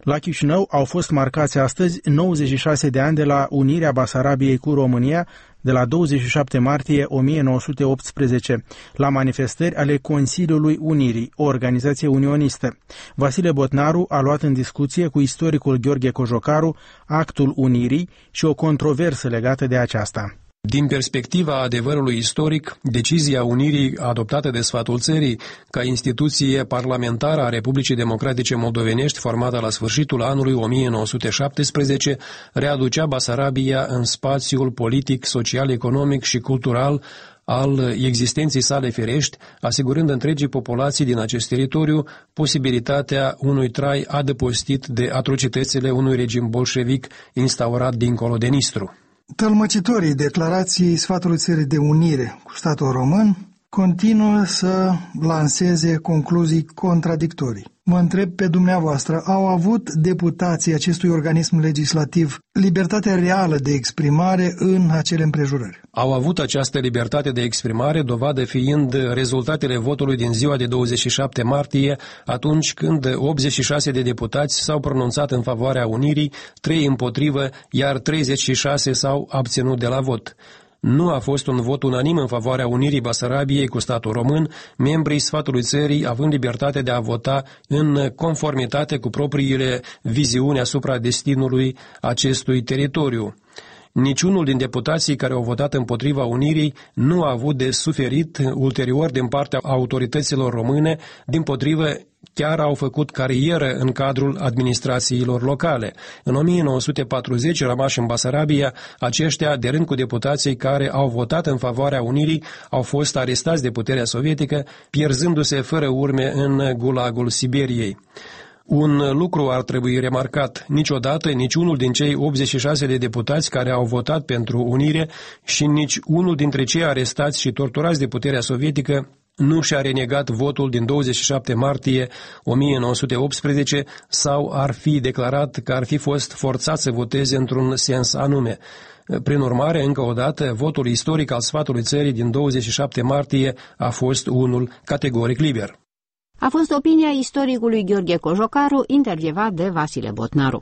La Chișinău au fost marcați astăzi 96 de ani de la unirea Basarabiei cu România, de la 27 martie 1918, la manifestări ale Consiliului Unirii, o organizație unionistă. Vasile Botnaru a luat în discuție cu istoricul Gheorghe Cojocaru actul unirii și o controversă legată de aceasta. Din perspectiva adevărului istoric, decizia unirii adoptată de Sfatul Țării ca instituție parlamentară a Republicii Democratice Moldovenești, formată la sfârșitul anului 1917, readucea Basarabia în spațiul politic, social, economic și cultural al existenței sale firești, asigurând întregii populații din acest teritoriu posibilitatea unui trai adăpostit de atrocitățile unui regim bolșevic instaurat dincolo de Nistru. Tălmăcitorii declarației Sfatului Țării de unire cu statul român continuă să lanseze concluzii contradictorii. Mă întreb pe dumneavoastră, au avut deputații acestui organism legislativ libertatea reală de exprimare în acele împrejurări? Au avut această libertate de exprimare, dovadă fiind rezultatele votului din ziua de 27 martie, atunci când 86 de deputați s-au pronunțat în favoarea unirii, 3 împotrivă, iar 36 s-au abținut de la vot. Nu a fost un vot unanim în favoarea unirii Basarabiei cu statul român, membrii Sfatului Țării având libertatea de a vota în conformitate cu propriile viziuni asupra destinului acestui teritoriu. Niciunul din deputații care au votat împotriva unirii nu a avut de suferit ulterior din partea autorităților române, dimpotrivă chiar au făcut carieră în cadrul administrațiilor locale. În 1940, rămași în Basarabia, aceștia, de rând cu deputații care au votat în favoarea unirii, au fost arestați de puterea sovietică, pierzându-se fără urme în gulagul Siberiei. Un lucru ar trebui remarcat. Niciodată niciunul din cei 86 de deputați care au votat pentru unire și nici unul dintre cei arestați și torturați de puterea sovietică nu și-a renegat votul din 27 martie 1918 sau ar fi declarat că ar fi fost forțat să voteze într-un sens anume. Prin urmare, încă o dată, votul istoric al Sfatului Țării din 27 martie a fost unul categoric liber. A fost opinia istoricului Gheorghe Cojocaru, intervievat de Vasile Botnaru.